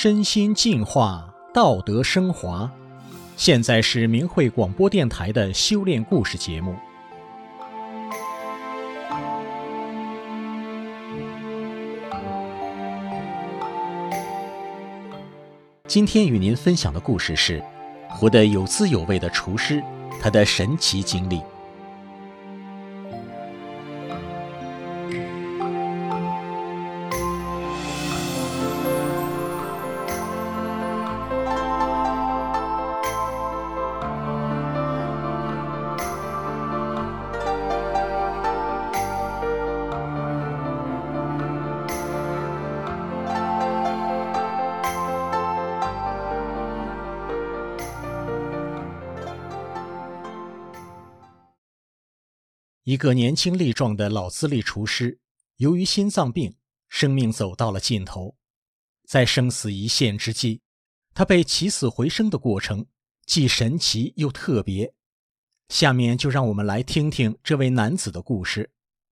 身心净化，道德升华。现在是明慧广播电台的修炼故事节目。今天与您分享的故事是活得有滋有味的厨师，他的神奇经历。一个年轻力壮的老资历厨师，由于心脏病，生命走到了尽头。在生死一线之际，他被起死回生的过程既神奇又特别。下面就让我们来听听这位男子的故事。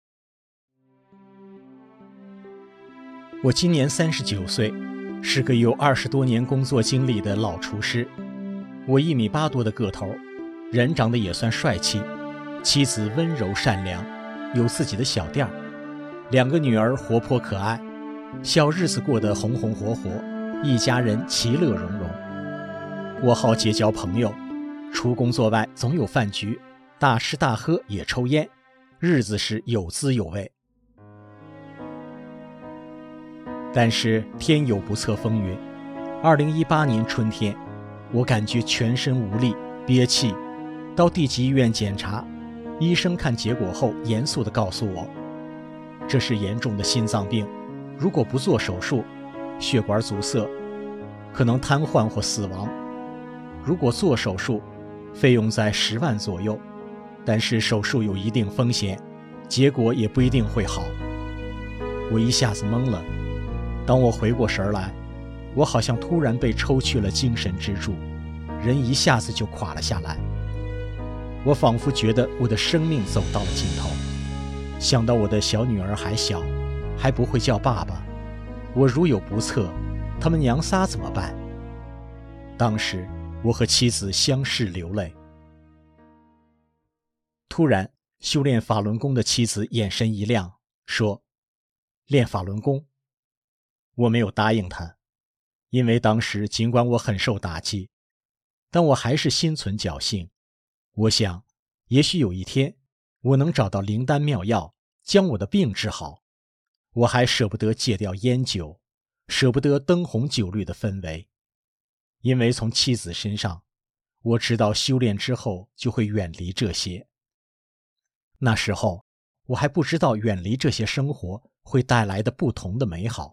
我今年39岁，是个有20多年工作经历的老厨师。我1.8米多的个头，人长得也算帅气，妻子温柔善良，有自己的小店，2个女儿活泼可爱，小日子过得红红火火，一家人其乐融融。我好结交朋友，除工作外总有饭局，大吃大喝也抽烟，日子是有滋有味。但是天有不测风云，2018年春天，我感觉全身无力，憋气，到地级医院检查，医生看结果后严肃地告诉我，这是严重的心脏病，如果不做手术，血管阻塞，可能瘫痪或死亡。如果做手术，费用在10万左右，但是手术有一定风险，结果也不一定会好。我一下子懵了，当我回过神来，我好像突然被抽去了精神支柱，人一下子就垮了下来。我仿佛觉得我的生命走到了尽头，想到我的小女儿还小，还不会叫爸爸，我如有不测，他们娘仨怎么办？当时我和妻子相视流泪。突然，修炼法轮功的妻子眼神一亮，说：练法轮功？我没有答应她，因为当时尽管我很受打击，但我还是心存侥幸。我想，也许有一天，我能找到灵丹妙药，将我的病治好。我还舍不得戒掉烟酒，舍不得灯红酒绿的氛围，因为从妻子身上，我知道修炼之后就会远离这些。那时候，我还不知道远离这些生活会带来的不同的美好。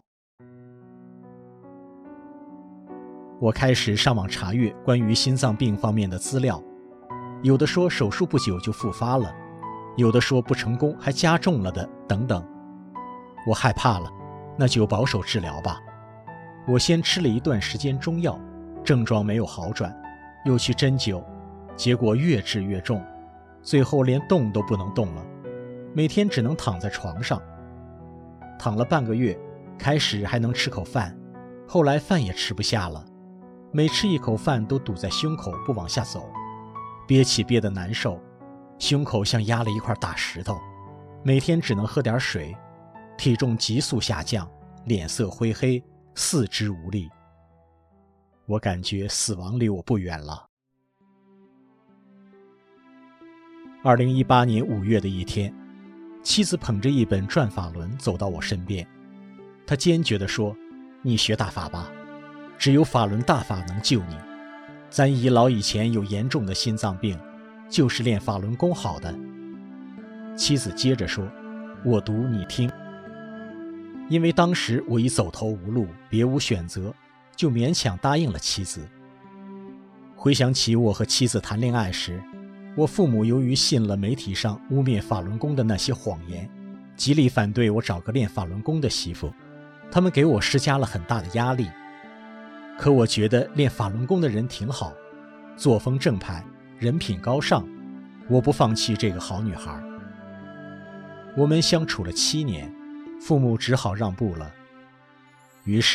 我开始上网查阅关于心脏病方面的资料，有的说手术不久就复发了，有的说不成功还加重了的，等等。我害怕了，那就保守治疗吧。我先吃了一段时间中药，症状没有好转，又去针灸，结果越治越重，最后连动都不能动了，每天只能躺在床上。躺了半个月，开始还能吃口饭，后来饭也吃不下了，每吃一口饭都堵在胸口不往下走，憋气憋得难受，胸口像压了一块大石头，每天只能喝点水，体重急速下降，脸色灰黑，四肢无力。我感觉死亡离我不远了。2018年5月的一天，妻子捧着一本转法轮走到我身边，她坚决地说：你学大法吧，只有法轮大法能救你，咱姨老以前有严重的心脏病，就是练法轮功好的。妻子接着说：我读你听。因为当时我已走投无路，别无选择，就勉强答应了妻子。回想起我和妻子谈恋爱时，我父母由于信了媒体上污蔑法轮功的那些谎言，极力反对我找个练法轮功的媳妇，他们给我施加了很大的压力。可我觉得练法轮功的人挺好，作风正派，人品高尚，我不放弃这个好女孩。我们相处了7年，父母只好让步了。于是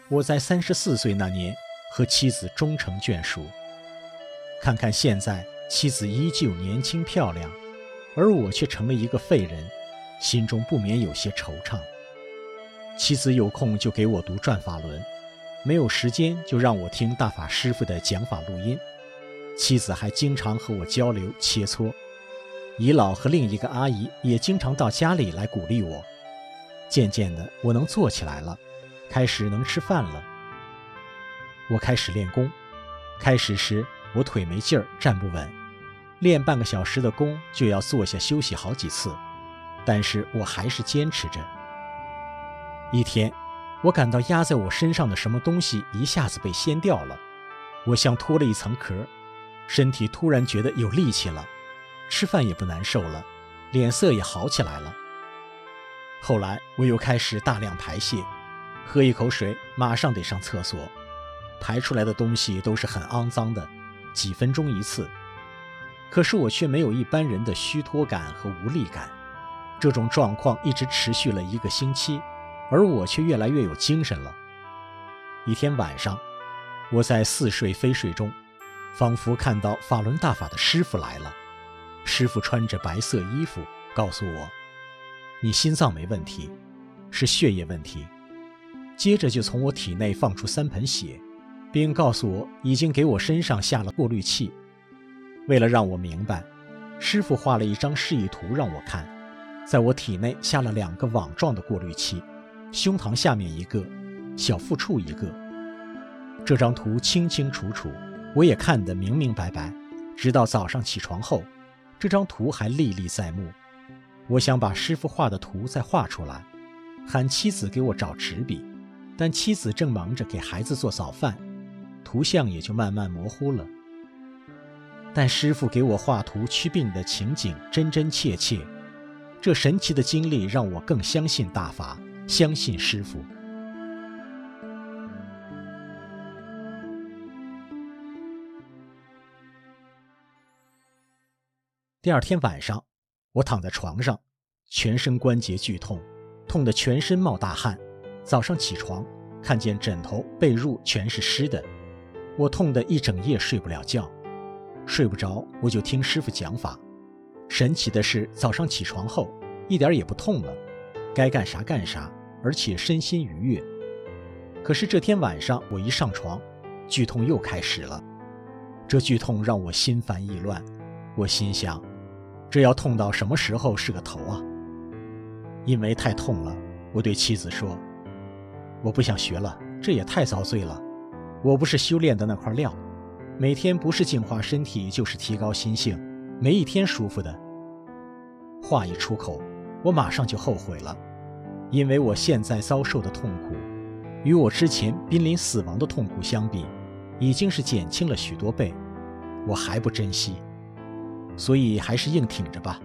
我在34岁那年和妻子终成眷属。看看现在，妻子依旧年轻漂亮，而我却成了一个废人，心中不免有些惆怅。妻子有空就给我读转法轮，没有时间就让我听大法师父的讲法录音。妻子还经常和我交流切磋，姨姥和另一个阿姨也经常到家里来鼓励我。渐渐的，我能坐起来了，开始能吃饭了。我开始练功，开始时我腿没劲儿，站不稳，练半个小时的功就要坐下休息好几次，但是我还是坚持着。一天，我感到压在我身上的什么东西一下子被掀掉了，我像脱了一层壳，身体突然觉得有力气了，吃饭也不难受了，脸色也好起来了。后来我又开始大量排泄，喝一口水马上得上厕所，排出来的东西都是很肮脏的，几分钟一次。可是我却没有一般人的虚脱感和无力感，这种状况一直持续了1个星期，而我却越来越有精神了。一天晚上，我在似睡非睡中，仿佛看到法轮大法的师父来了。师父穿着白色衣服，告诉我，你心脏没问题，是血液问题。接着就从我体内放出3盆血，并告诉我已经给我身上下了过滤器。为了让我明白，师父画了一张示意图让我看，在我体内下了2个网状的过滤器，胸膛下面1个，小腹处1个。这张图清清楚楚，我也看得明明白白，直到早上起床后，这张图还历历在目。我想把师父画的图再画出来，喊妻子给我找纸笔，但妻子正忙着给孩子做早饭，图像也就慢慢模糊了。但师父给我画图祛病的情景真真切切，这神奇的经历让我更相信大法，相信师父。第2天晚上，我躺在床上，全身关节剧痛，痛得全身冒大汗。早上起床，看见枕头、被褥全是湿的，我痛得一整夜睡不了觉。睡不着，我就听师父讲法。神奇的是，早上起床后一点也不痛了，该干啥干啥，而且身心愉悦。可是这天晚上我一上床，剧痛又开始了。这剧痛让我心烦意乱，我心想，这要痛到什么时候是个头啊？因为太痛了，我对妻子说，我不想学了，这也太遭罪了，我不是修炼的那块料，每天不是净化身体就是提高心性，没一天舒服的。话一出口，我马上就后悔了，因为我现在遭受的痛苦，与我之前濒临死亡的痛苦相比，已经是减轻了许多倍，我还不珍惜，所以还是硬挺着吧。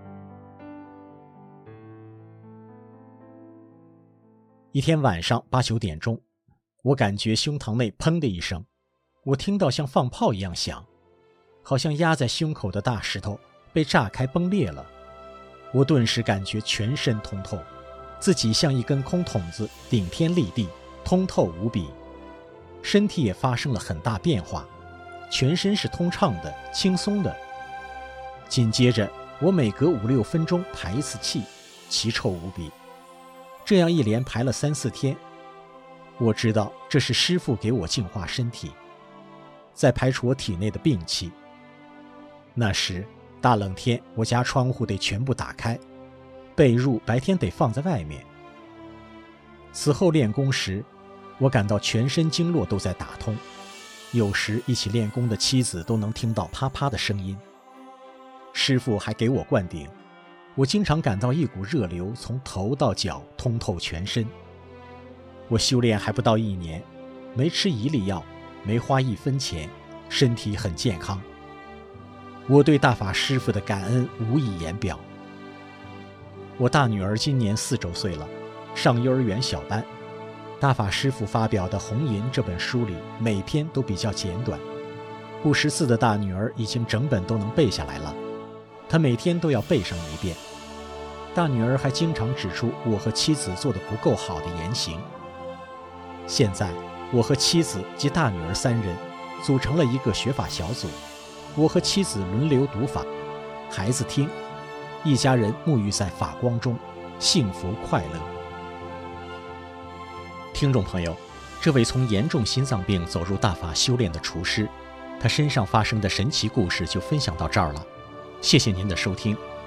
一天晚上8、9点钟，我感觉胸膛内砰的一声，我听到像放炮一样响，好像压在胸口的大石头被炸开崩裂了。我顿时感觉全身通透，自己像一根空筒子顶天立地，通透无比。身体也发生了很大变化，全身是通畅的、轻松的。紧接着，我每隔5、6分钟排一次气，奇臭无比。这样一连排了3、4天，我知道这是师父给我净化身体，在排除我体内的病气。那时大冷天，我家窗户得全部打开，被褥白天得放在外面。此后练功时，我感到全身经络都在打通，有时一起练功的妻子都能听到啪啪的声音。师父还给我灌顶，我经常感到一股热流从头到脚通透全身。我修炼还不到1年，没吃1粒药，没花1分钱，身体很健康。我对大法师父的感恩无以言表。我大女儿今年4周岁了，上幼儿园小班。大法师父发表的《红银》这本书里，每篇都比较简短，不识字的大女儿已经整本都能背下来了，她每天都要背上1遍。大女儿还经常指出我和妻子做得不够好的言行。 现在我和妻子及大女儿3人组成了一个学法小组，我和妻子轮流读法，孩子听，一家人沐浴在法光中，幸福快乐。听众朋友，这位从严重心脏病走入大法修炼的厨师，他身上发生的神奇故事就分享到这儿了。谢谢您的收听，